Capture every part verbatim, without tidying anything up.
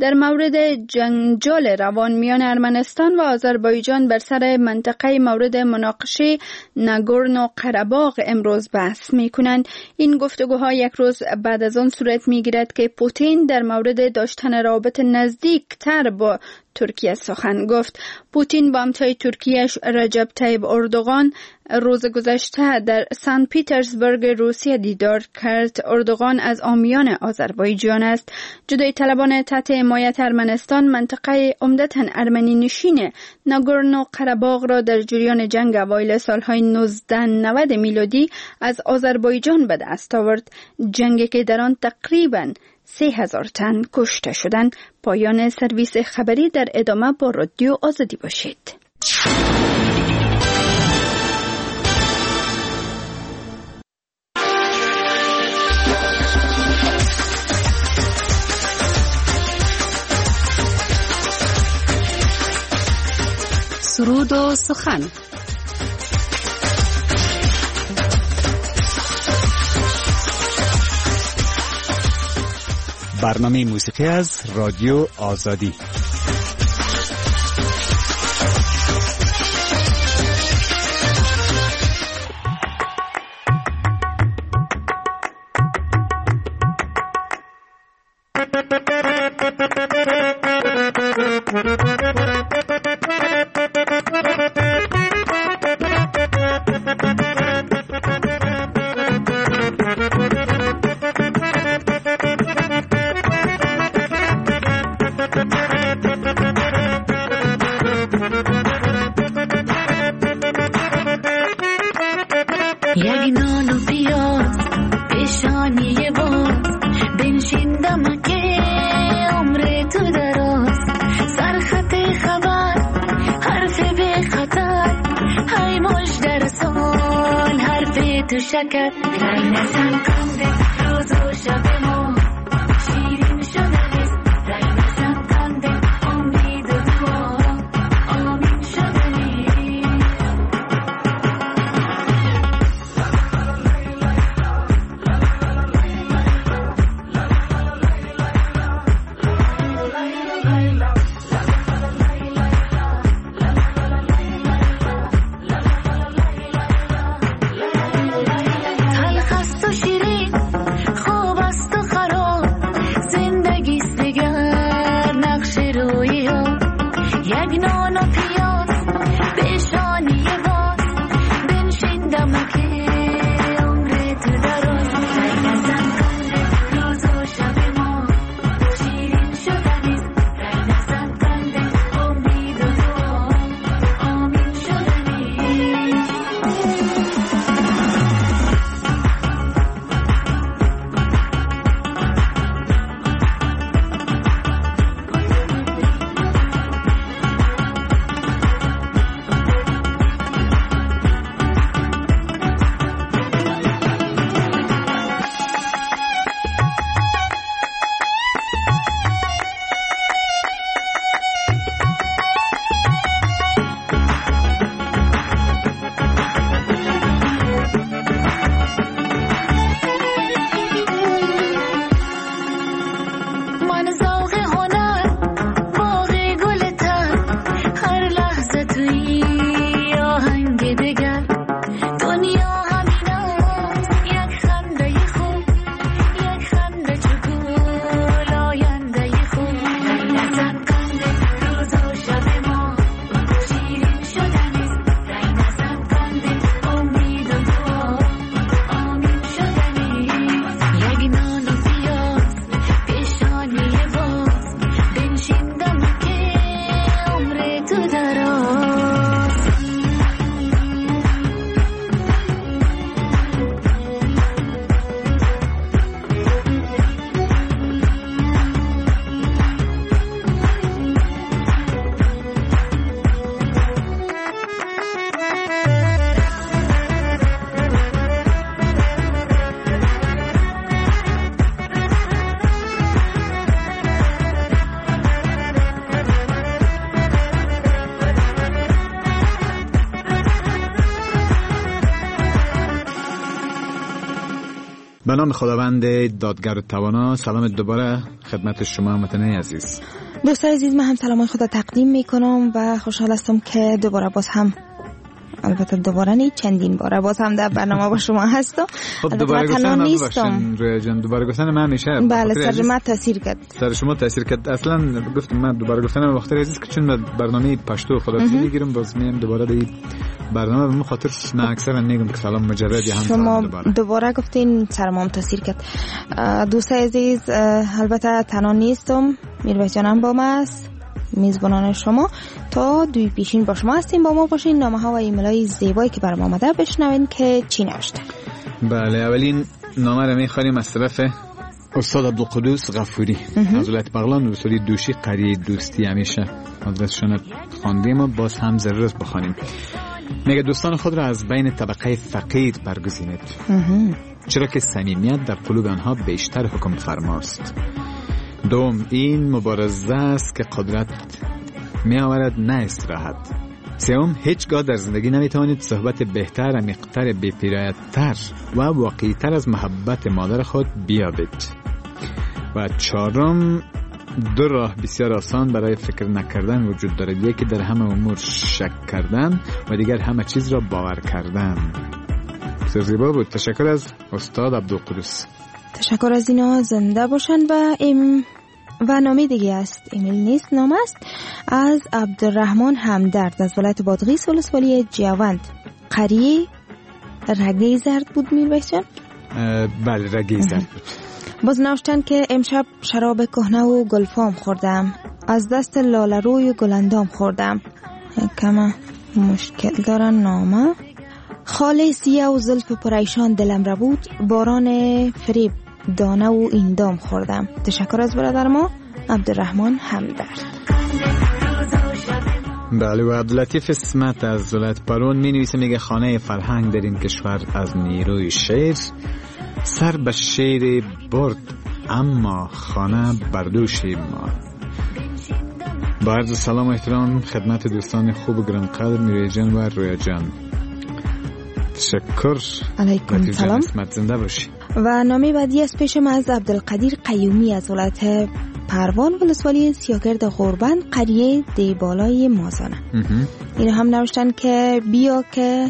در مورد جنجال روان میان ارمنستان و آذربایجان بر سر منطقه مورد مناقشه ناگورنو قره‌باغ امروز بحث می‌کنند. این گفتگوها یک روز بعد از آن صورت می‌گیرد که پوتین در مورد داشتن رابط نزدیکتر با ترکیه سخن گفت. پوتین با همتای ترکیه رجب طیب اردوغان روز گذشته در سن پیترزبورگ روسیه دیدار کرد. اردوغان از حامیان آذربایجان است. جدای طلبان تحت حمایت ارمنستان منطقه عمدتاً ارمنی نشین ناگورنو قره‌باغ را در جریان جنگ اوایل سالهای نوزده نود میلادی از آذربایجان به دست آورد. جنگی که در آن تقریباً سه هزار تن کشته شدند. پایان سرویس خبری. در ادامه با رادیو آزادی باشید. سرود و سخن. برنامه موسیقی از رادیو آزادی. تلخ است و شیرین، خوب است و به نام خداوند دادگر و توانا. سلام دوباره خدمت شما هموطنان عزیز. دوستان عزیز، من هم سلام خدا تقدیم میکنم و خوشحال هستم که دوباره باز هم، البته دوباره نه چندین باره باز هم در برنامه با شما هستم. خب دوباره گفتن من ببخشید رویا جان، دوباره گفتن من میشه بله سر من تاثیر کرد، سر شما تاثیر کرد. اصلا گفتم من دوباره گفتن من وقتی عزیز که چون برنامه پشتو خدافظی میگیرم باز میام دوباره به برنامه به خاطر من اکثرا میگم که سلام مجرد یا هم شما دوباره, دوباره گفتین سر ما تاثیر کرد. دوستان عزیز، البته تنها نیستم، میرویس جانم با ما است، میزبانان شما تا دوی پیشین با شما هستیم. با ما باشین، نامه ها و ایمیل های زیبایی که برام آمده بشنوین که چی نوشته. بله، اولین نامه رو میخوانیم از طرف استاد عبدالقدوس غفوری از ولایت بغلان، رسولی دوشی، قریه دوستی. همیشه آدرسشون خواندیم و باز هم ضرورت بخوانیم. میگه دوستان خود را از بین طبقه فقیر برگزینید، چرا که صمیمیت در قلوب آنها بیشتر حکم فرماست. دوم، این مبارزه است که قدرت می آورد نه استراحت. سوم، هیچگاه در زندگی نمیتوانید صحبت بهتر، عمیق‌تر، بی‌پیرایه‌تر و واقعی‌تر از محبت مادر خود بیابید. و چهارم، دو راه بسیار آسان برای فکر نکردن وجود دارد، یکی در همه امور شک کردن و دیگر همه چیز را باور کردن. بسیار زیبا بود. تشکر از استاد عبدالقدوس. تشکر از اینا، زنده باشن. و ام و نامه دیگه است، ایمیل نیست، نامه است از عبدالرحمن همدرد از ولایت بادغیس، ولسوالی جوند، قریه رگه زرد بود. میرویس جان؟ بله، رگه زرد بود. باز نوشتن که امشب شراب کهنه و گلفام خوردم، از دست لاله روی گلندام خوردم. کم مشکل دارن نامه. خاله سیاه و زلف پریشان دلم را بود، باران فریب دانه و ایندام خوردم. تشکر از برادر ما عبدالرحمن همدرد. بله، و عبداللطیف اسمت از ولایت پارون می نویسه، میگه خانه فرهنگ در این کشور از نیروی شعر سر به شعر برد، اما خانه بردوش ما. با عرض سلام و احترام خدمت دوستان خوب و گرانقدر میرویس جان و رویا جان. تشکر. علیکم سلام. اسمت زنده باشی. و نامی بعدی از پیشم از عبدالقدیر قیومی از ولایت پروان، ولسوالی سیاگرد غربند، قریه دیبالای مازانه. اینو هم نوشتن که بیا که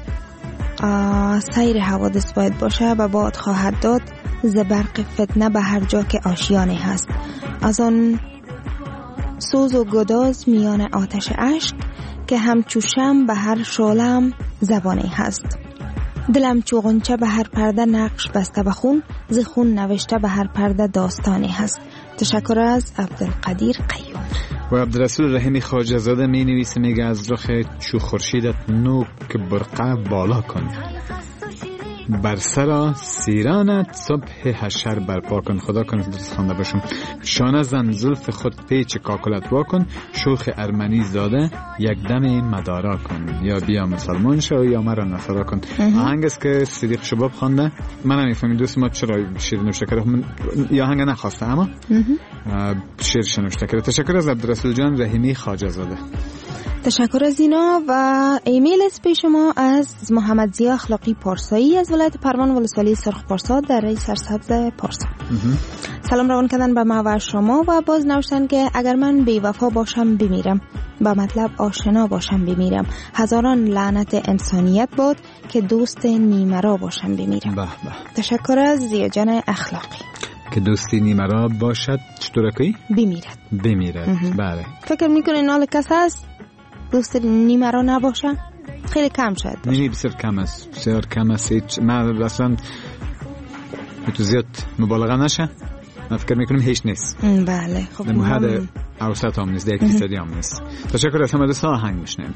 سیر حوادث باید باشه و باد خواهد داد ز برق فتنه به هر جا که آشیانه هست، از آن سوز و گداز میان آتش عشق که همچو شمع به هر شعله‌ام زبانه هست. دلم چو غنچه به هر پرده نقش بسته به خون، ز خون نوشته به هر پرده داستانی هست. تشکر از عبدالقدیر قیوم. و عبدالرسول رحیمی خواجه زاده می نویسه، میگه از رخ چو خورشیدت نوک برقع بالا کن، بر سر سیرانت صبح حشر برپا کن. خدا کنه درست خوانده باشم. شانه زن زلف خود پیچ کاکلت واکن، شوخ ارمنی زاده یک دم مدارا کن، یا بیا مسلمان شو یا مرا نصارا کن. آهنگ است که صدیق شباب خوانده. من نمیفهمم دوست ما چرا شعر نوشته کرده، من یا آهنگ نخواسته اما شعر نوشته کرده. تشکر از عبدالرسول جان رحیمی خواجه زاده. تشکر از اینا. و ایمیل از پیش ما از محمد ضیا اخلاقی پارسایی از ولایت پروان، ولسوالی سرخ پارسا در رای سرسبز پارسا. سلام روان کردن به ما و شما. و باز نوشتن که اگر من بی وفا باشم بمیرم، با مطلب آشنا باشم بمیرم، هزاران لعنت انسانیت باد که دوست نیمرا باشم بمیرم. به به. تشکر از ضیا جان اخلاقی. که دوستی نیمرا باشد چطور کی؟ بمیرد. بمیرد. بله. فکر میکنین حال کس هست دوست نیمرا نباشه؟ خیلی کم شاید باشه. نه بسیار کم است، بسیار کم است. هیچ من اصلا تو زیاد مبالغه نشه، من فکر میکنم هیچ نیست. بله خب در حد اوسط هم نیست، در اقتصادی هم نیست. تشکر از همه دوستا. آهنگ میشنیم.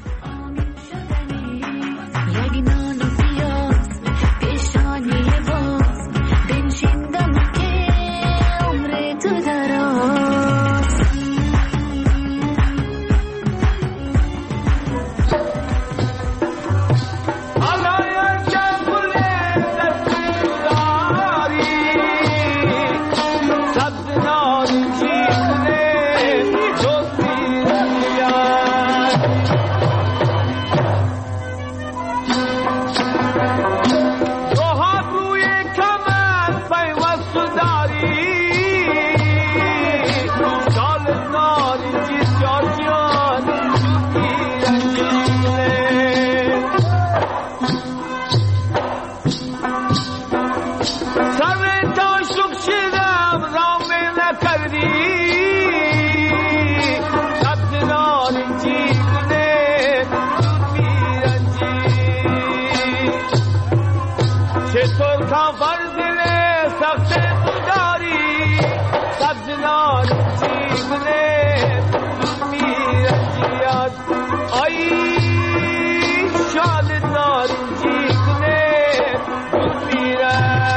تا فرزل سخت تو داری سبز نارنجی گله میرنجی از آی شاد نارنجی گله میرنج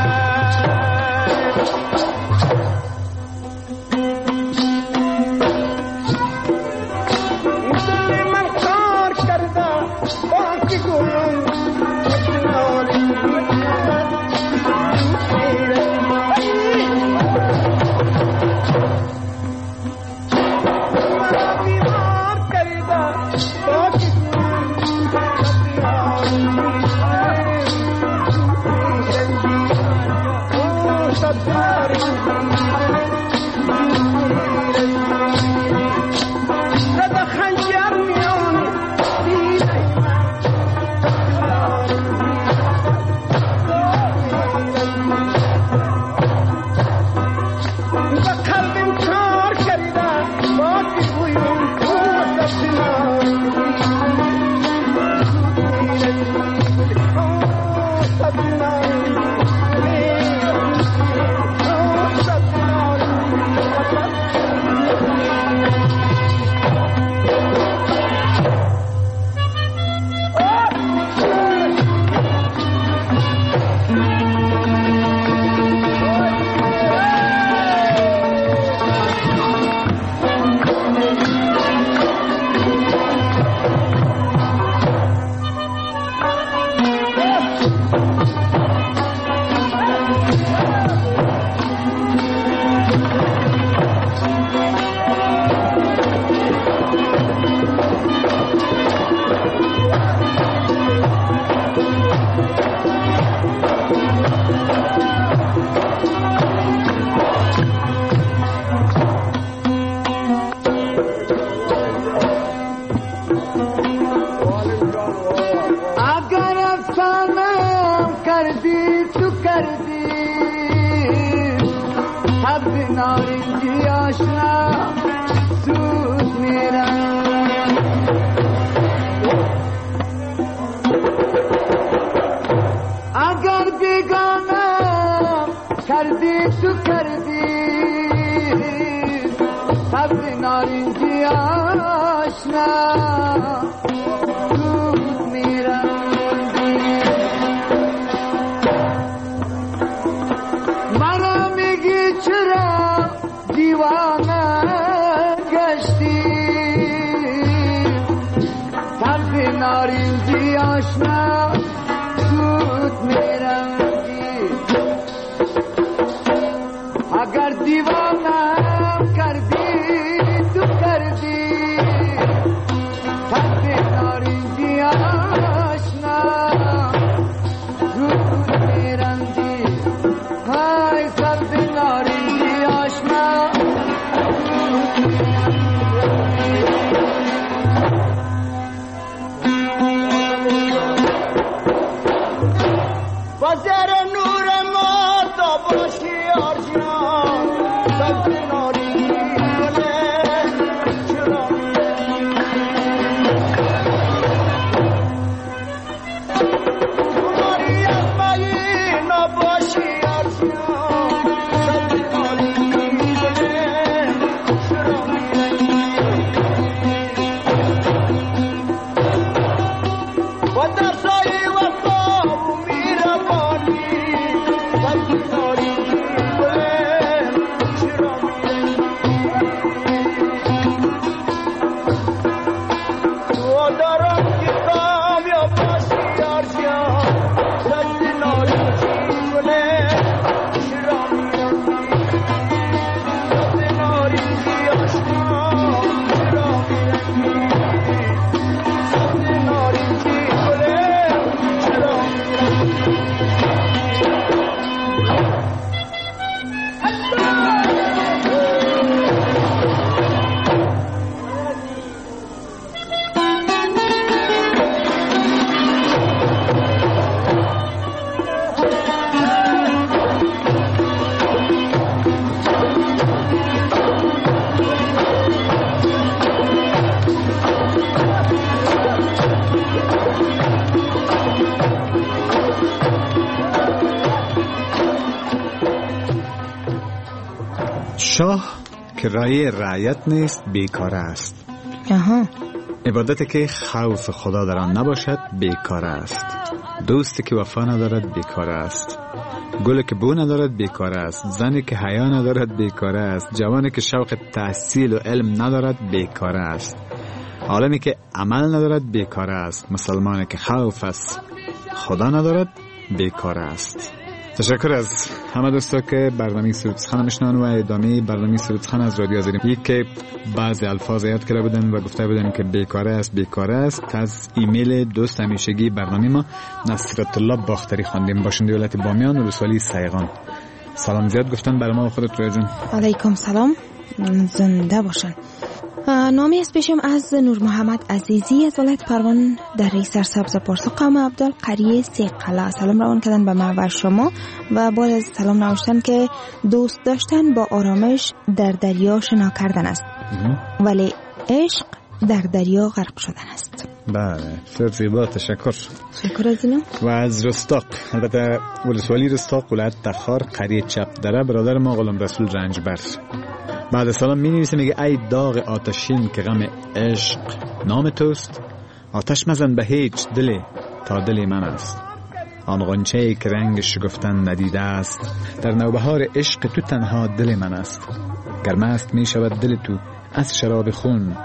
شاه که رای رعیت نیست بیکار است. آها. عبادتی که خوف خدا در آن نباشد بیکار است. دوستی که وفا ندارد بیکار است. گلی که بو ندارد بیکار است. زنی که حیا ندارد بیکار است. جوانی که شوق تحصیل و علم ندارد بیکار است. عالمی که عمل ندارد بیکار است. مسلمانی که خوف از خدا ندارد بیکار است. تشکر از همه دوستا که برنامه سرود سخن میشنون و ادامه برنامه سرود سخن از رادیو آزادی. یک که بعض الفاظ یاد کرده بودن و گفته بودن که بیکاره است بیکاره است. از ایمیل دوست همیشگی برنامه ما نصرت الله باختری خواندیم، باشنده ولایت بامیان و ولسوالی سیغان. سلام زیاد گفتن برای ما و خودت رویا جون. علیکم سلام، زنده باشن. نامی است پیشم از نور محمد عزیزی از ولایت پروان در ری سرسبز پارسا قوم عبدال قریه سی قلعه. سلام روان کردن به ما و شما و بعد از سلام نوشتن که دوست داشتن با آرامش در دریا شنا کردن است ولی عشق در دریا غرق شدن است. بله، بسیار زیبا، تشکر. تشکر از اینو. و از رستاق، البته ولسوالی رستاق ولایت تخار قریه چپ دره، برادر ما غلام رسول رنجبر بعد سلام می نویسه، میگه ای داغ آتشین که غم عشق نام توست، آتش مزن به هیچ دلی تا دلی من است. آن غنچه‌ای که رنگش گفتن ندیده است، در نوبهار عشق تو تنها دل من است. گرم است می شود دل تو از شراب خون،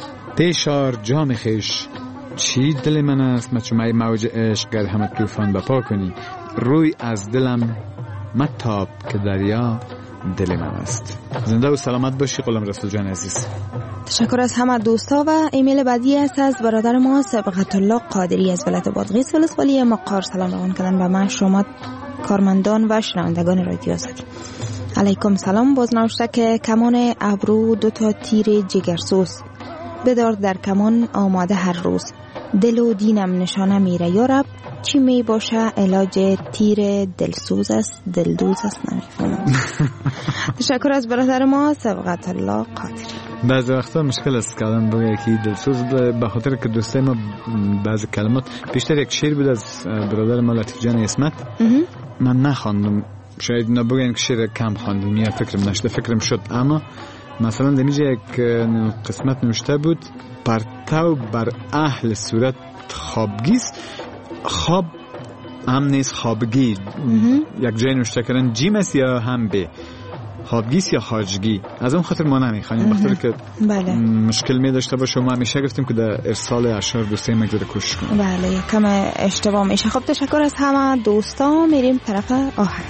تیشار جام خیش چی دل من است. مچمای موج عشق گر همه طوفان بپا کنی، روی از دلم متاب که دریا دل من است. زنده و سلامت باشی غلام رسول جان عزیز. تشکر از همه دوستا. و ایمیل بعدی است از برادر ما سبقت الله قادری از ولایت بادغیس ولسوالی مقار. سلام روان کردن به من شما کارمندان و شنوندگان رادیو آزادی. علیکم سلام. باز نوشته که کمان ابرو دو تا تیر جگرسوز بدار در کمان آماده هر روز، دل و دینم نشانه میره یارب، چی می باشه علاج تیر دلسوز است دلدوز است نمیفهمم. تشکر از برادر ما سبقت الله قادری. بعضی وقتا مشکل است که آدم بگه یکی دلسوز، به خاطر که دوسته ما بعضی کلمات بیشتر یک شعر بود از برادر ما لطیف جان اسمت، من نخواندم، شاید نبگه که شعر کم خواندم یا فکرم نشده، فکرم شد، اما مثلا دمیجه یک قسمت نوشته بود پرتو بر اهل صورت خوابگیست، خواب هم نیست خوابگی، یک جای نوشته کردن جیم است یا هم به خوابگیست یا خاجگی. از اون خاطر ما نمیخوانیم، بخاطر که بله. مشکل می داشته باشه و ما همیشه گفتیم که در ارسال اشعار دوسته مگذاره کوشش کنیم. بله کم اشتباه میشه. خب تشکر از همه دوستا. میریم طرف آخر.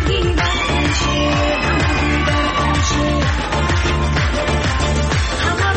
همه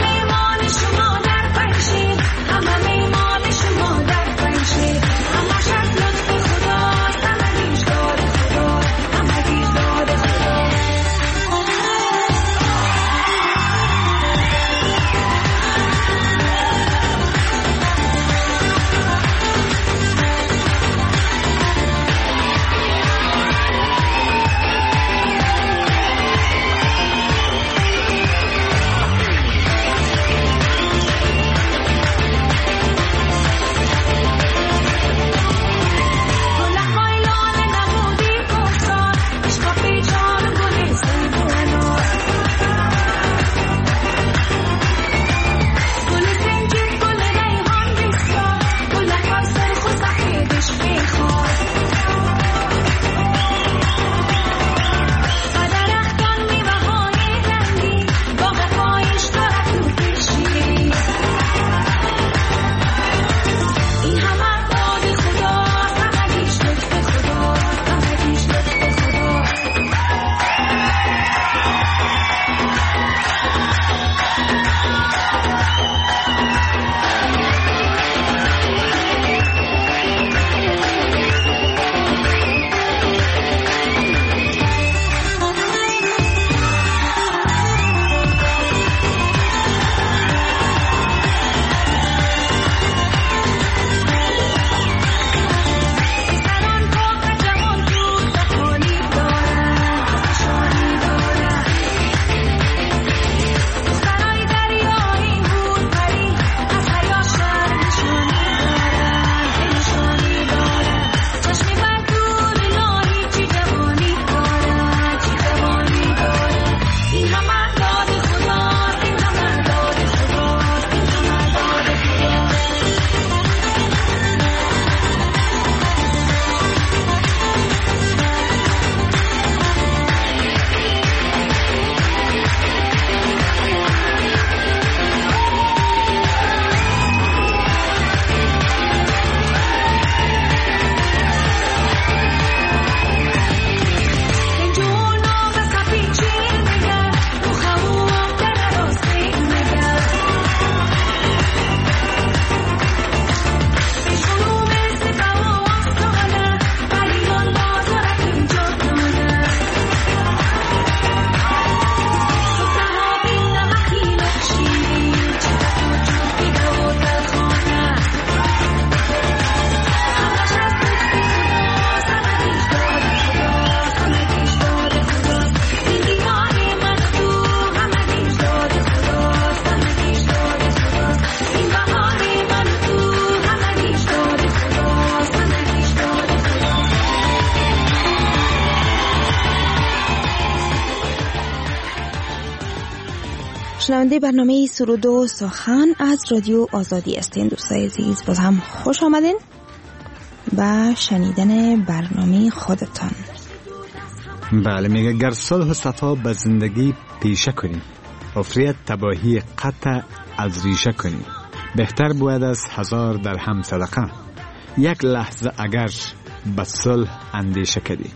شنونده برنامه سرود و سخن از رادیو آزادی هستین. دوستای عزیز باز هم خوش آمدین و شنیدن برنامه خودتان. بله، میگه گر صلح و صفا به زندگی پیشه کنی، افریت تباهی قطع از ریشه کنی. بهتر بود از هزار درهم صدقه، یک لحظه اگر به صلح اندیشه کردی.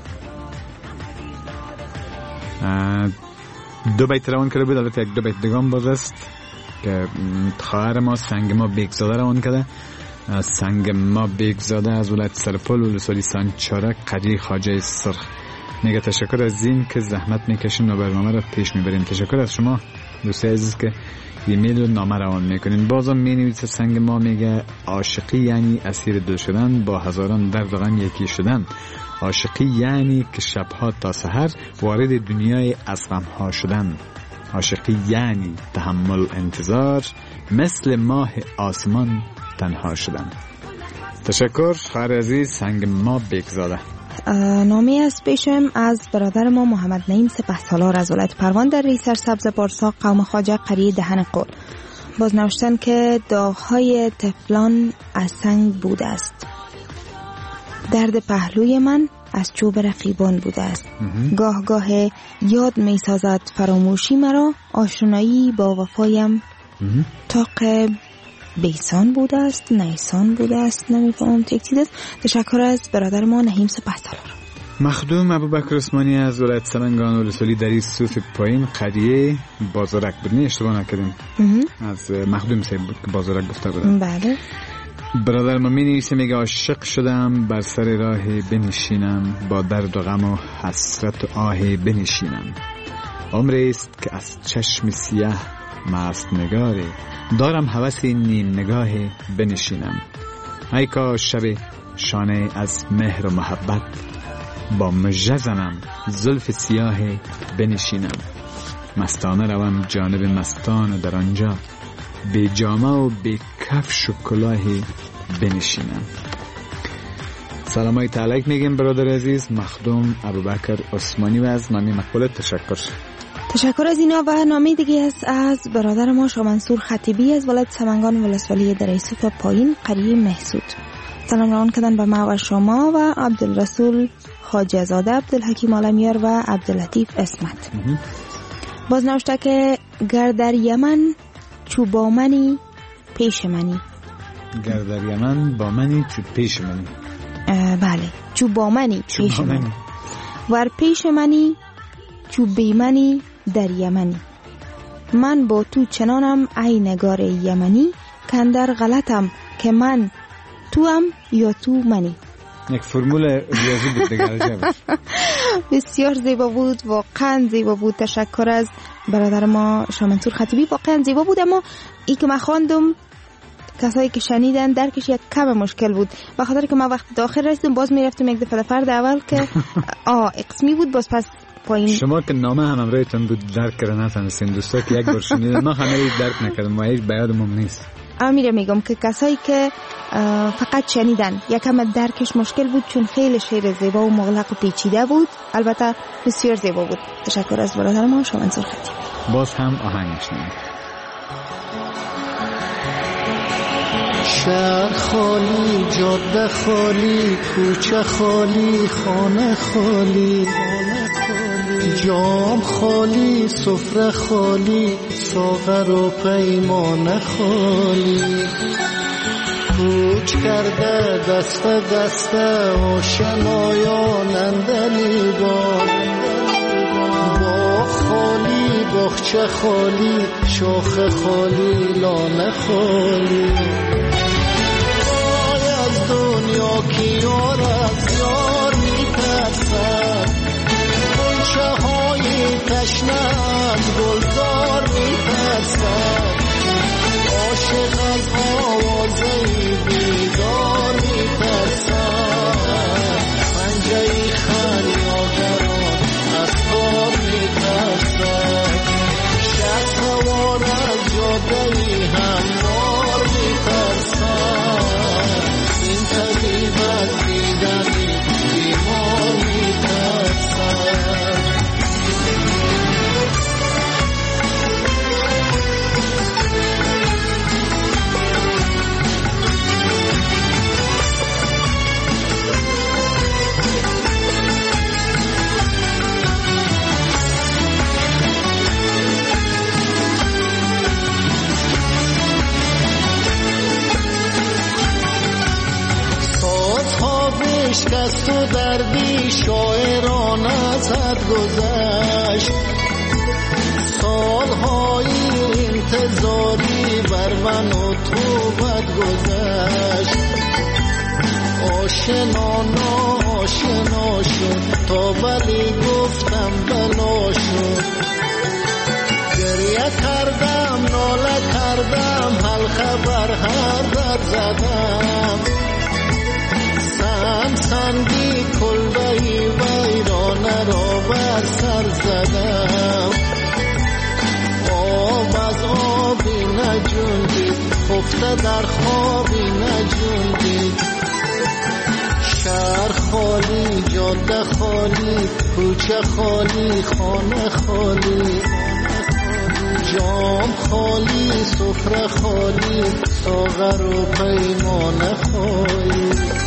دو بیت روان کرده بود، البته یک دو بیت دیگه هم باز است که خواهر ما سنگ ما بیگزاده روان کرده. سنگ ما بیگزاده از ولایت سرپل ولسوالی سانچارک قدیر خواجه سرخ میگه تشکر از این که زحمت میکشین و برنامه رو پیش میبرین. تشکر از شما دوستای عزیز که ایمیل و نامه روان میکنین. بازم مینویسه سنگ ما، میگه عاشقی یعنی اسیر دل شدن، با هزاران درد و غم یکی شدن. عاشقی یعنی که شبها تا سحر وارد دنیای از غمها شدن. عاشقی یعنی تحمل انتظار، مثل ماه آسمان تنها شدن. تشکر خواهر عزیز سنگ ما بیگزاده. نامی از پیشم از برادر ما محمد نعیم سپهسالار از ولایت پروان در ریسر سبز پارسا قوم خواجه قریه دهن قول. باز نوشتن که داغ‌های طفلان از سنگ بوده است، درد پهلوی من از چوب رقیبان بوده است. گاه گاه یاد می سازد فراموشی مرا، آشنایی با وفایم طاق بیسان بوده است، نیسان بوده است، نمیفهمم چه چیز است. تشکر از برادر ما نعیم سپهسالار. مخدوم ابوبکر عثمانی از ولایت سرنگان ولسوالی دری سوس پایین قریه بازارک بود. نه اشتباه نکردیم، از مخدوم صاحب بود که بازارک گفته بودم. بله. برادر ما می نویسه، میگه عاشق شدم بر سر راه بنشینم، با درد و غم و حسرت و آه بنشینم. عمری است که از چشم سیاه مست نگاره، دارم هوس نیم نگاه بنشینم. ای کاش شب شانه از مهر و محبت، با مژه زنم زلف سیاه بنشینم. مستانه روم جانب مستان و در آنجا، بی جامه و بی کفش و کلاهی بنشینم. سلامای تعلیق میگیم برادر عزیز مخدوم ابوبکر عثمانی و از نامی مقبولت تشکر. تشکر از اینا. و نامی دیگه است از برادر ما شاه منصور خطیبی از ولایت سمنگان ولسوالی در یوسف پایین قریه محسود. سلام روان کردن به ما و شما و عبدالرسول خواجه زاده، عبدالحکیم عالمیار و عبداللطیف اسمت. باز نوشته که گر در یمن چو با منی پیش منی. گر در یمن با منی چو پیش منی. بله، چو با منی پیش منی، ور پیش منی چو بی منی در یمنی. من با تو چنانم ای نگار یمنی، کندر غلطم که من تو هم یا تو منی. یک فرمول ریاضی بود دیگر. بسیار زیبا بود، واقعا زیبا بود. تشکر از برادر ما شاه منصور خطیبی، واقعا زیبا بود. اما ای که من خواندم کسایی که شنیدن درکش یک کم مشکل بود، به خاطر که ما وقت داخل رسیدم باز میرفتم یک دفعه فرد اول که آه قسمی بود، باز پس پایین. شما که نامه هم امرایتون بود درک کردن نتونستین. دوستا که یک بار شنیدن، ما همه درک نکردم و هیچ بیادمون نیست. امیره میگم که کسایی که فقط شنیدن یکم درکش مشکل بود، چون خیلی شعر زیبا و مغلق و پیچیده بود. البته بسیار زیبا بود. تشکر از برادر ما شاه منصور خطیبی. باز هم آهنگش میگم. شهر خالی، جاده خالی، کوچه خالی، خانه خالی، جام خالی، سفره خالی، ساغر و پیمانه خالی. کوچ کرده دست دست آشنایان اندلی با با خالی، باغچه خالی، شاخ خالی، لانه خالی. وای از دنیا که یار از یار می‌ترسد، غنچه های تشنه از گلزار می‌ترسد. عاشق از آوازه بیدار می‌ترسد، پنجه خریادران از کار می‌ترسد. شب سوار از جاده هموار می‌ترسد، این طبیب از دیدن بیمار می‌ترسد. عشق از تو دردی شاعران ازت گذشت، سالهای انتظاری بر من و تو بد گذشت. آشنا ناشنا شد تا ولی گفتم بلا شد. گریه کردم ناله کردم حال خبر هر در زدم، سنگ سنگی کلبهی ویرانه را بر سر زدم. آب از آبی نجوندید خفته در خوابی نجوندید. شهر خالی جاده خالی کوچه خالی خانه خالی، جام خالی سفره خالی ساغر و پیمانه خالی.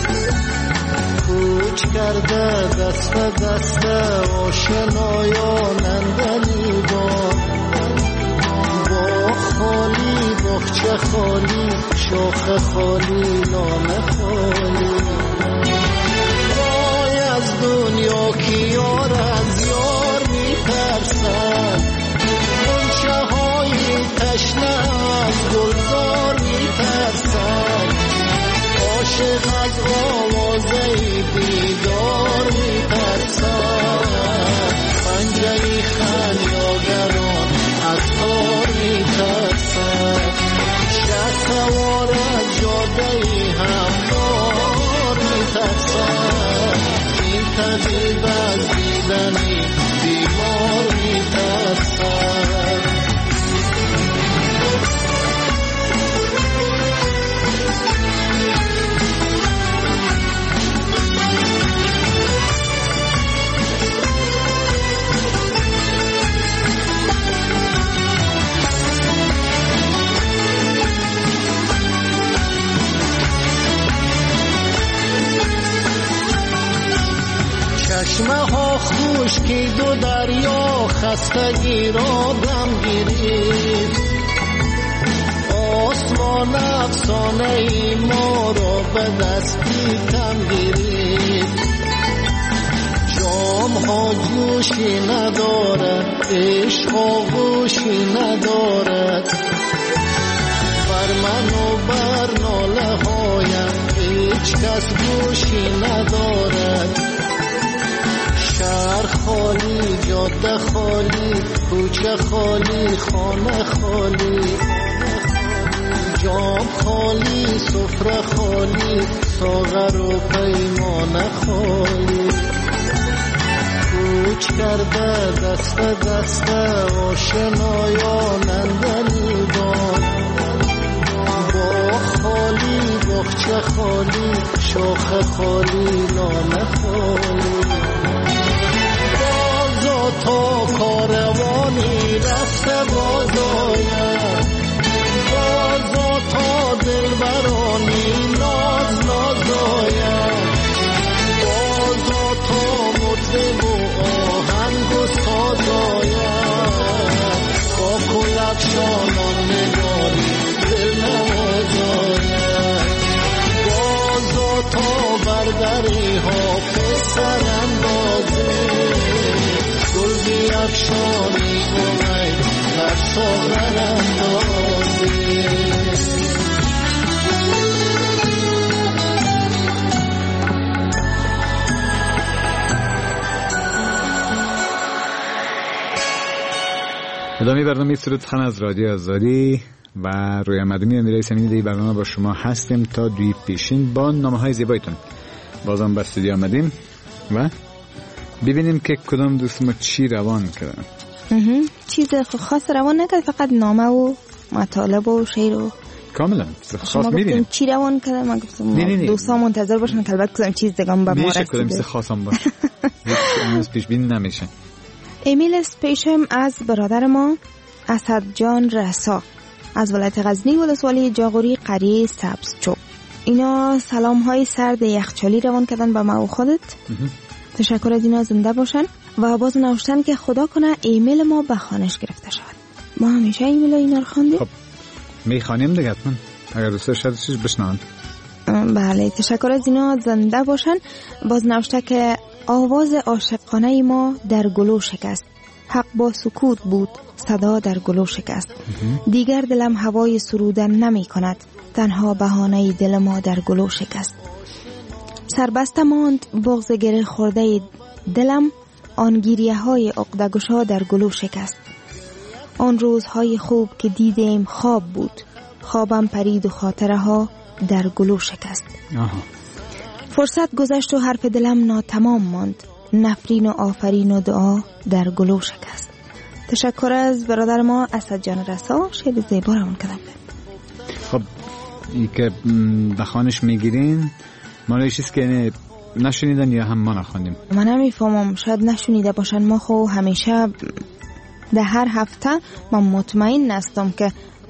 کوچ کرده دست دست آشنایانندنی با باغ خالی باغچه خالی شاخه خالی لانه خالی. وای از دنیا که یار از یار میترسد، غنچه های تشنه از گلزار میترسد. عاشق از آوازه دیدار میترسد، پنجه خمیازگران از کار میترسد. شهر سوار از جاده هموار میترسد، این طبیب از دیدنی بیمار میترسد. چشمه ها خشکی دو دریا خستگی را دم گیرید. آسمان افسانه ای ما را به دستی کم گیرید. جام ها جوشی ندارد عشق ها گوشی ندارد. بر من و بر ناله هایم هیچ کس گوشی ندارد. شهر خالی جاده خالی کوچه خالی خانه خالی، جام خالی سفره خالی ساغر و پیمانه خالی. کوچ کرده دست دست آشنایانندنی باد، باغ خالی باغچه خالی شاخه خالی لانه خالی. تا کاروانی رفته باز آید، بازا تا دلبرانی ناز ناز آید. بازا تا مطرب و آهنگ و ساز آید، با کلفشانان نگاری دل نواز آید. بازا تا بردری ها پسر اندازه، گل بیفشانی امید بر ساغر اندازی. ادامه برنامه سرود سخن از رادیو آزادی و رویا مدنی امیرعلی سمینی در برنامه با شما هستیم تا دوی پیشین با نامه های زیبایتون. بازم به استودیو آمدیم و ببینیم که کدام دوست ما چی روان کردن. چیز خاص روان نکرد، فقط نامه و مطالب و شعر و کاملا خاص می‌بینیم. چی روان کرده؟ من گفتم دوستان منتظر باشن که البته کدام چیز دیگه به ما رسیده. میشه کدام چیز خاصم باشه. هیچ پیش بینی نمیشه. ایمیل اسپیشم از برادر ما اسد جان رسا از ولایت غزنی ولسوالی جاغوری قریه سبزچوب. اینا سلام های سرد یخچالی روان کردن به ما و خودت. تشکر از اینا، زنده باشن و باز نوشتن که خدا کنه ایمیل ما به خوانش گرفته شود. ما همیشه ایمیل اینا رو خواندیم. خب میخوانیم دیگه حتما، اگر دوست داشته چیز بشنوند. بله، تشکر از اینا، زنده باشن. باز نوشته که آواز عاشقانه ما در گلو شکست، حق با سکوت بود، صدا در گلو شکست. دیگر دلم هوای سرودن نمی کند، تنها بهانه دل ما در گلو شکست. سربسته ماند بغض گره خورده دلم، آن گریه های عقده‌گشا در گلو شکست. آن روزهای خوب که دیدیم خواب بود، خوابم پرید و خاطره ها در گلو شکست. آها. فرصت گذشت و حرف دلم ناتمام ماند، نفرین و آفرین و دعا در گلو شکست. تشکر از برادر ما اسد جان رسا، شعر زیبا رو کردن. خب این که بخوانش میگیرین مالای چیز که نشنیدن یا هم ما نخوندیم؟ من نمیفهمم، شاید نشنیده باشن. ما خو همیشه ده هر هفته من مطمئن هستم که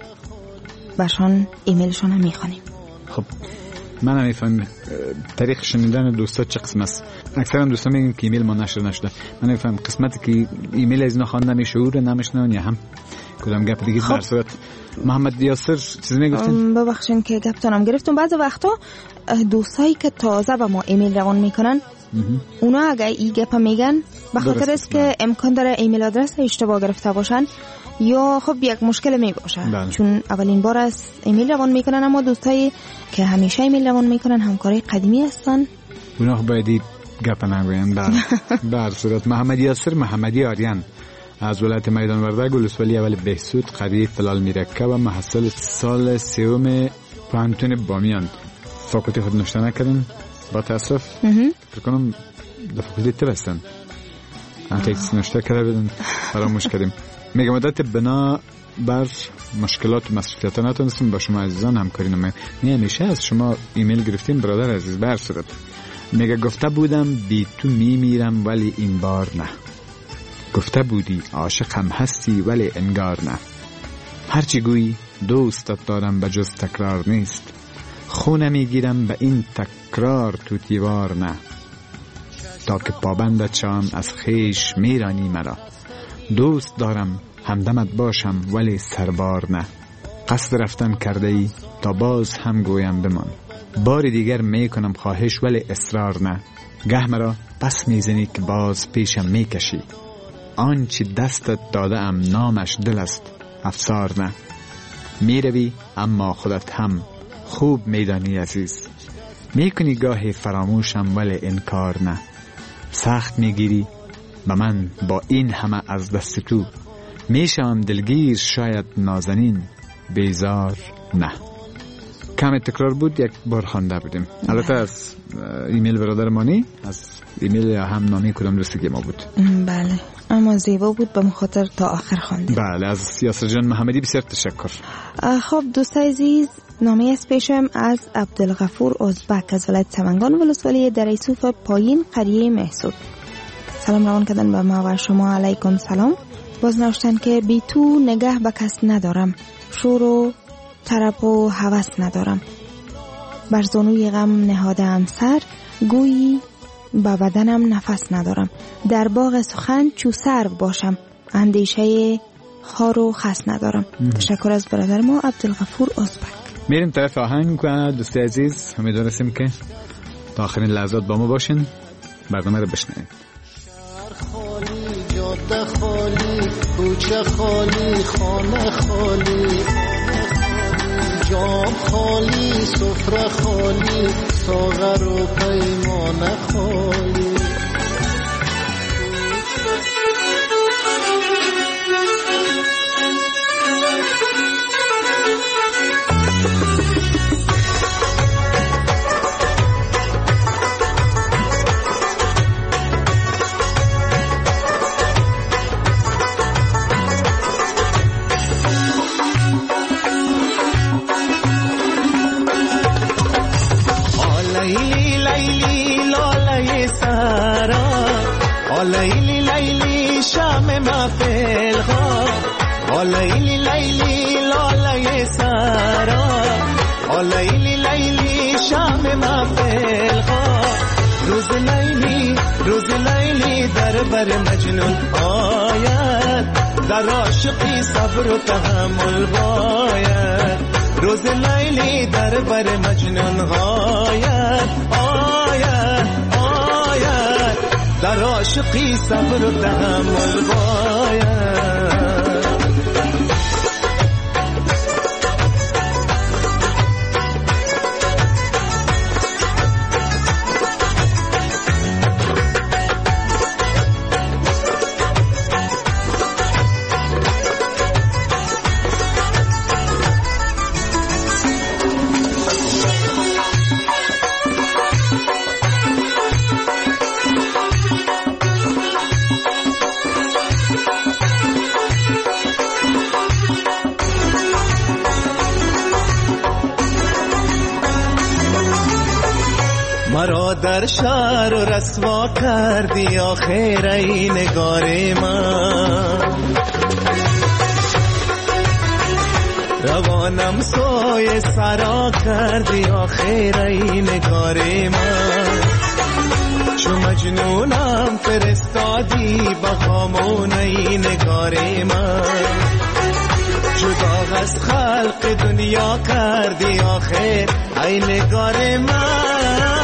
باشن ایمیلشون هم میخوانیم. خب من نمیفهم طریق شنیدن دوستا چه قسم است. اکثرا دوستا میگن که ایمیل ما نشر نشده. من نمیفهم قسمتی که ایمیل از اینا خواندن شعور نمیشنون یا هم کدام گپ دیگه. در صورت محمد یاسر چیزی میگفتین؟ ببخشید که گپتونم گرفتم. بعضی وقتا دوستایی که تازه به ما ایمیل روان میکنن اونا اگه این گپ میگن به خاطر است که امکان داره ایمیل آدرس اشتباه گرفته باشن یا خب یک مشکل می باشه، چون اولین بار است ایمیل روان میکنن. اما دوستایی که همیشه ایمیل روان میکنن همکاری قدیمی هستن، اونا خب باید گپ نگوین. در در صورت محمد یاسر محمدی آریان از ولایت میدان وردک ولسوالی اول بهسود قریه فلال میرکه و محصل سال سوم پانتون بامیان. فاکولتی خود نشته نکردن با تاسف فکر کنم در فاکولتی تر هستن. انتیکس نشته کرده بدن فراموش کردیم. میگه مدت بنا بر مشکلات و مسئولیت نتونستیم با شما عزیزان همکاری نماییم. نه همیشه از شما ایمیل گرفتیم برادر عزیز. بر صورت میگه گفته بودم بی تو میمیرم ولی این بار نه، گفته بودی عاشقم هستی ولی انگار نه، هرچی گویی دوستت دارم به جز تکرار نیست، خونه میگیرم به این تکرار تو دیوار نه، تا که پابندت شام از خیش میرانی مرا، دوست دارم همدمت باشم ولی سربار نه، قصد رفتن کرده ای تا باز هم گویم بمان، بار دیگر میکنم خواهش ولی اصرار نه، گه مرا پس میزنی که باز پیشم میکشی، آنچه دستت داده ام نامش دل است افسار نه، میروی اما خودت هم خوب میدانی عزیز، میکنی گاهی فراموشم ولی انکار نه، سخت میگیری به من با این همه از دست تو، میشم دلگیر شاید نازنین بیزار نه. کم تکرار بود، یک بار خوانده بودیم. البته از ایمیل برادر مانی، از ایمیل یا هم نامی کدام دوستی ما بود. بله اما زیبا بود، به مخاطر تا آخر خواندیم. بله از یاسر جان محمدی بسیار تشکر. خب دوست عزیز، نامه از پیشم از عبدالغفور ازبک از ولایت سمنگان ولسوالی دریسوف پایین قریه محسود. سلام روان کردن به ما و شما. علیکم سلام. باز نوشتن که بی تو نگه به کس ندارم، شور و طرب و هوس ندارم، بر زانوی غم نهادم سر، گویی با بدنم نفس ندارم، در باغ سخن چو سرو باشم، اندیشه خار و خس ندارم. تشکر از برادر ما عبدالغفور ازبک. میریم طرف آهنگ و دوستی عزیز امیدوارم که تا آخرین لحظات با ما باشین، برنامه رو بشنوید. جاده خالی، کوچه خالی، خانه خالی، جام خالی، سفره خالی، ساغر و پیمانه خالی. لیلی لیلی شام محفل ها، لیلی لیلی لاله سارا، لیلی لیلی شام محفل ها، روز لیلی روز لیلی در بر مجنون آید، در عاشقی صبر و تحمل باید، روز لیلی در بر مجنون غاید آید آید در عاشقی صبر و تحمل باید مرا در شهر و رسوا کردی آخر ای نگار من روانم سوی سرا کردی آخر ای نگار من چو مجنونم فرستادی با خامون ای نگار من جدا از خلق دنیا کردی آخر ای نگار من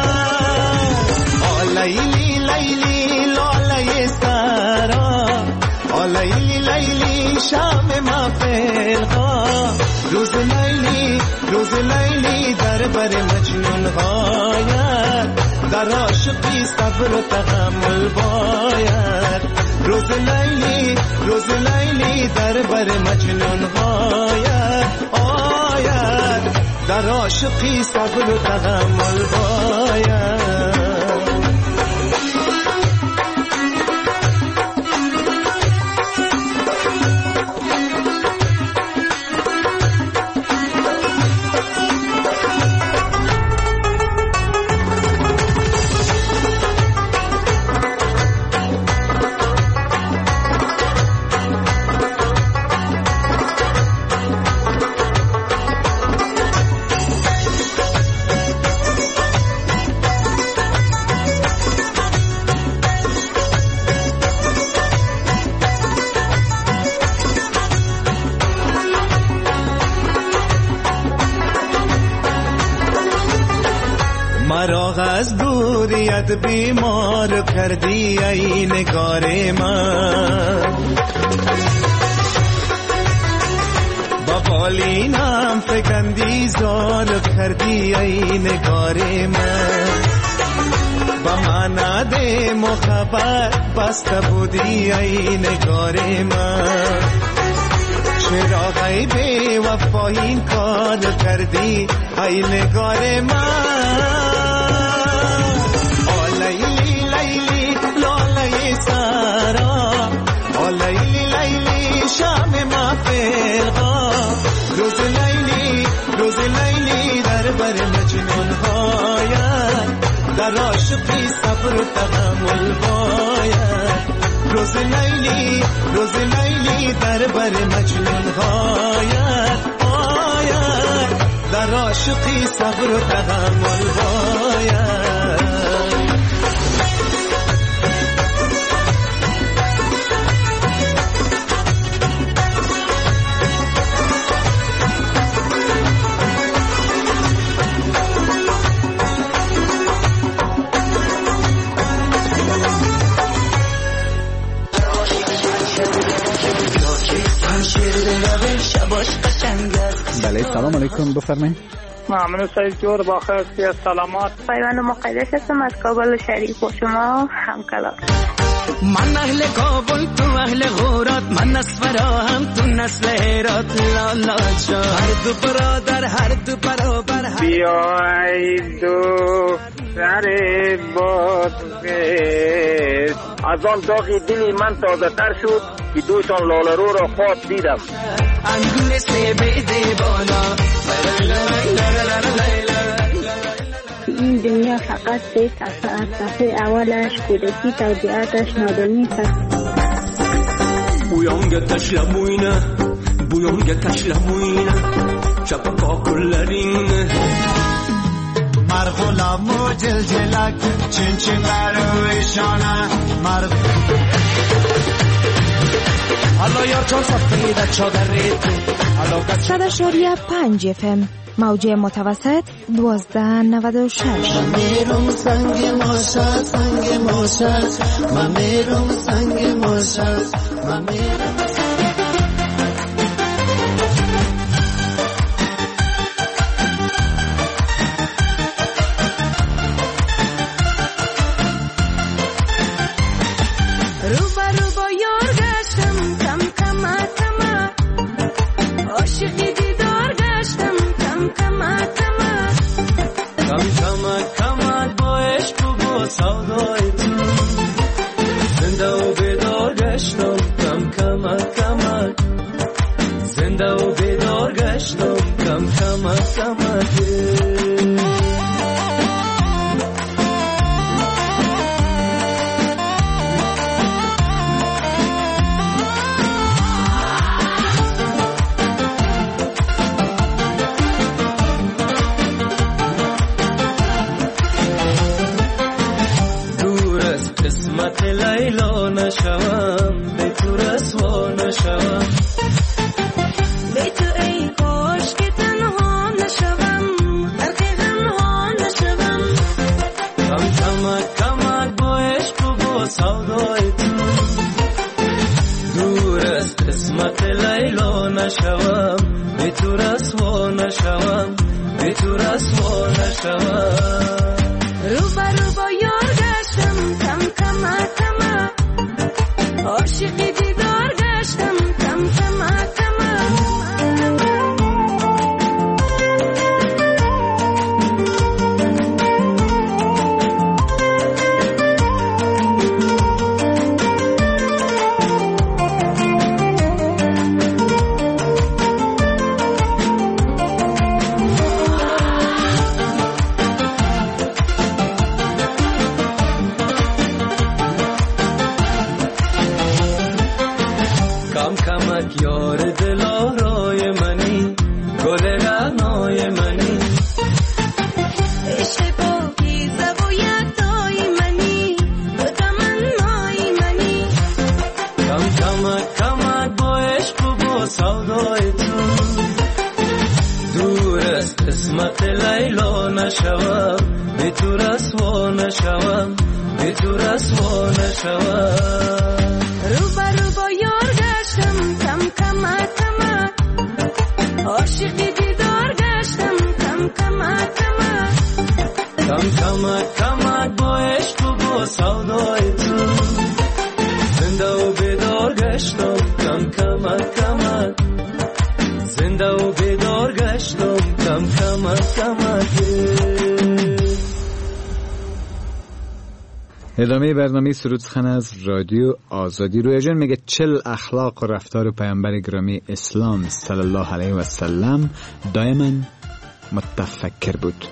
لیلی لیلی لاله سرا لیلی لیلی شام محفل ها روز لیلی روز لیلی در بر مجنون غاید در عاشقی صبر و تحمل باید روز لیلی روز لیلی در بر مجنون غاید آید در عاشقی صبر و تحمل باید مرا از دوریت بیمار کردی ای نگار من با بالینم فکندی زار کردی ای نگار من با مناد محبت بسته بودی ای نگار من چرا ای بی وفا این کار کردی ای نگار من لیلی لیلی لاله سرا لیلی لیلی شام محفل ها روز لیلی روز لیلی در بر مجنون غاید در عاشقی صبر و تحمل باید روز لیلی روز لیلی در بر مجنون غاید آید در عاشقی صبر و تحمل باید بله سلام علیکم بفرمایید. ممنون سعید جور با خیر سیاد سلامات. پیوند مقدس هستم از کابل شریف و شما همکلام. من اهل کابل تو اهل غورات من نصفرا هم تو نسل هرات لالا جا هر دو برادر هر دو برابر بیای دو سر بازگشت از آن داغی دلی من تازه تر شد که دوشان لالرو را خواب دیدم انگور سیبه دیوانا این دنیا فقط سه صفحه از صفحه اولش کودکی توضیحاتش نادانی است بویانگ تشلموینه بویانگ تشلموینه چپا کلرین مرغلامو جلجلک چین چین برویشانه مرغ حالا یار چون صفحه در چادر ریتو صد اشاریه پنج اف ام موجه متوسط دوازده نود و شش. من میرم سنگ ماشد سنگ ماشد من میرم سنگ ماشد من میرم ادامه برنامه سرود سخن از رادیو آزادی. رویا جان میگه چل اخلاق و رفتار پیامبر گرامی اسلام صلی الله علیه و سلم دائما متفکر بود.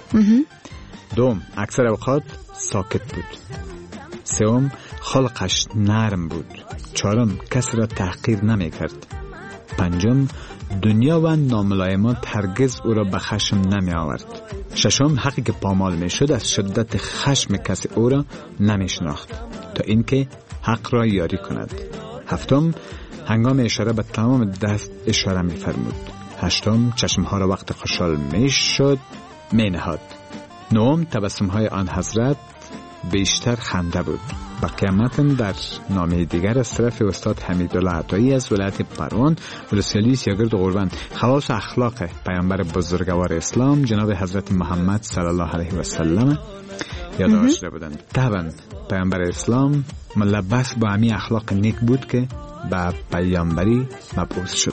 دوم، اکثر اوقات ساکت بود. سوم، خلقش نرم بود. چهارم، کسی را تحقیر نمی کرد. پنجم، دنیا و ناملایمات هرگز او را به خشم نمی آورد. ششم، حقی که پامال می شد از شدت خشم کسی او را نمی شناخت تا اینکه حق را یاری کند. هفتم، هنگام اشاره به تمام دست اشاره می فرمود. هشتم، چشمها را وقت خوشحال می شد می نهاد. نهم، تبسم های آن حضرت بیشتر خنده بود. بقیه متن در نامه دیگر از طرف استاد حمیدالله عطایی از ولایت پروان ولسوالی سیاگرد قربان. خواص اخلاق پیامبر بزرگوار اسلام جناب حضرت محمد صلی الله علیه و سلم یادداشت بودند. طبعا پیامبر اسلام ملبس با همین اخلاق نیک بود که به پیامبری مبعوث شد،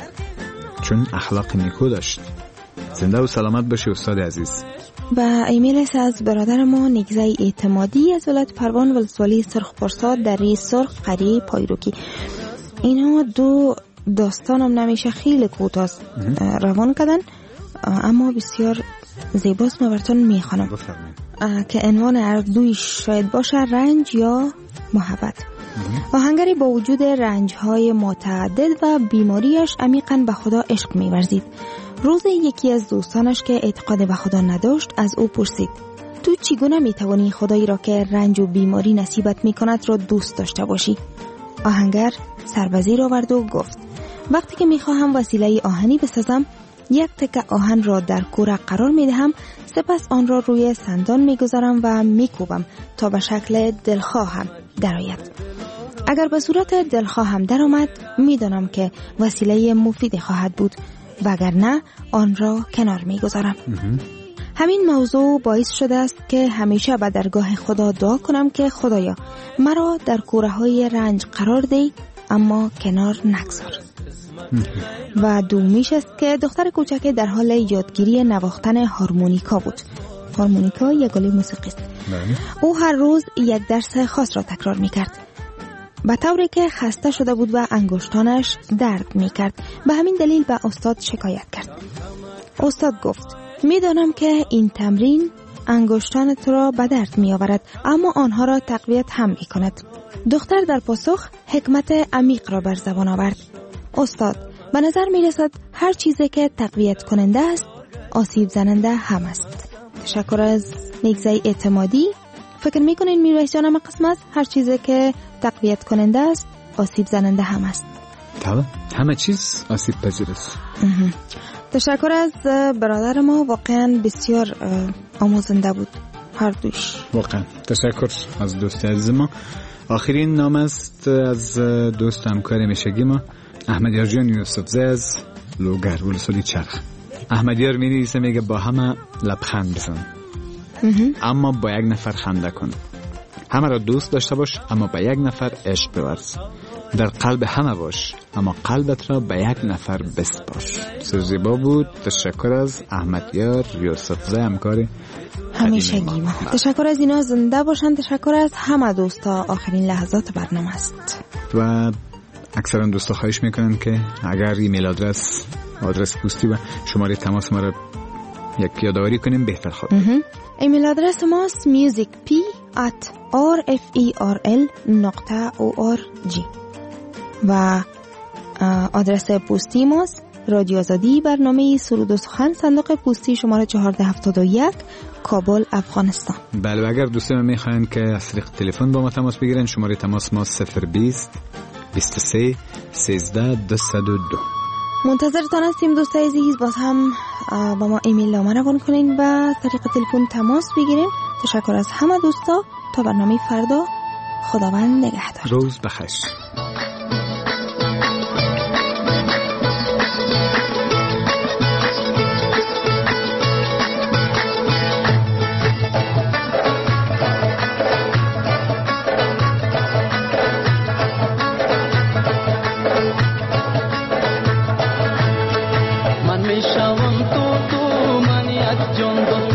چون اخلاق نیکو داشت. زنده و سلامت باشی استاد عزیز. و ایمیل است از برادر ما نگزه اعتمادی از ولایت پروان ولسوالی سرخ پرساد در ری سرخ قریه پایروکی. اینها دو داستان هم نمیشه خیلی کوتاه روان کردن اما بسیار زیباست. ما براتون میخوانم که عنوان هر دویش شاید باشه رنج یا محبت. آهنگری با وجود رنج‌های متعدد و بیماریش عمیقاً به خدا عشق می‌ورزید. روز یکی از دوستانش که اعتقاد به خدا نداشت از او پرسید: تو چگونه می‌توانی خدایی را که رنج و بیماری نصیبت می‌کند را دوست داشته باشی؟ آهنگر سربزیر آورد و گفت وقتی که میخواهم وسیله آهنی بسازم یک تکه آهن را در کوره قرار میدهم، سپس آن را روی سندان میگذارم و میکوبم تا به شکل دلخواهم درآید. اگر به صورت دلخواهم درآمد میدانم که وسیله مفیدی خواهد بود و اگر نه آن را کنار میگذارم. همین موضوع باعث شده است که همیشه به درگاه خدا دعا کنم که خدایا مرا در کوره های رنج قرار دی اما کنار نگذار. و دومیش است که دختر کوچک در حال یادگیری نواختن هارمونیکا بود. هارمونیکا یک آله موسیقی است. او هر روز یک درس خاص را تکرار میکرد، به طوری که خسته شده بود و انگشتانش درد میکرد. به همین دلیل به استاد شکایت کرد. استاد گفت میدانم که این تمرین انگشتان تو را به درد می آورد اما آنها را تقویت هم می کند. دختر در پاسخ حکمت عمیق را بر زبان آورد. استاد، به نظر می رسد هر چیزی که تقویت کننده است آسیب زننده هم است. تشکر از نیگزه اعتمادی. فکر می کنین میرویس جان هم قسم است هر چیزی که تقویت کننده است آسیب زننده هم است؟ طبعا همه چیز آسیب پذیر است. تشکر از برادر ما، واقعا بسیار آموزنده بود هر دوش. واقعا تشکر از دوست عزیز ما. آخرین نام است از دوست همکار همیشگی ما احمدیار جان یوسفزی از لوگر ولسوالی چرخ. احمدیار می نویسه میگه با همه لبخند بزن اما با یک نفر خنده کن. همه را دوست داشته باش اما با یک نفر عشق بورز. در قلب همه باش اما قلبت را به یک نفر بسپار. زیبا بود. تشکر از احمدیار یوسفزی همکار همیشگی ما. تشکر از اینا زنده باشن. تشکر از همه دوستا. آخرین لحظات برنامه است و اکثرا دوستا خواهش میکنن که اگر ایمیل آدرس آدرس پستی و شماره تماس ما را یک یادآوری کنیم بهتر خواهد. ایمیل آدرس ماست musicp at rferl نقطه org و آدرس پستی ماست رادیو آزادی، برنامه سرود و سخن، صندوق پستی شماره چهارده هفتاد و یک، کابل، افغانستان. بله، اگر دوستان میخواین که از طریق تلفن با ما تماس بگیرن شماره تماس ما صفر بیست بیست و سه سیزده دویست و دو. منتظرتان هستیم دوست عزیز. باز هم با ما ایمیل نامه روان کنین و طریق تلفن تماس بگیرین. تشکر از همه دوستا. تا برنامه فردا، خداوند نگهدار. روز بخیر.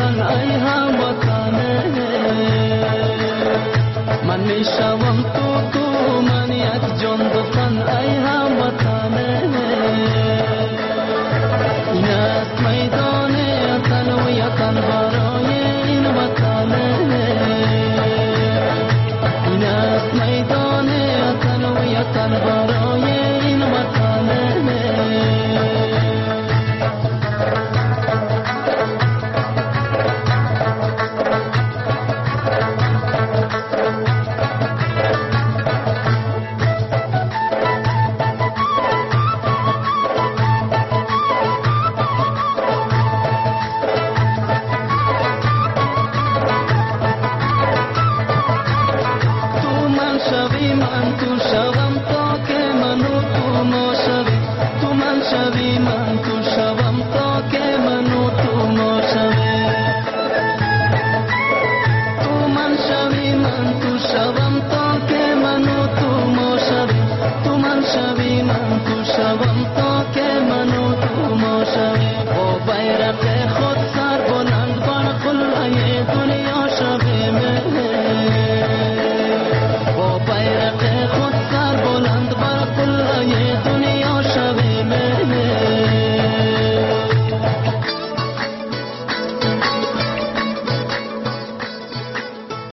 من میشوم تو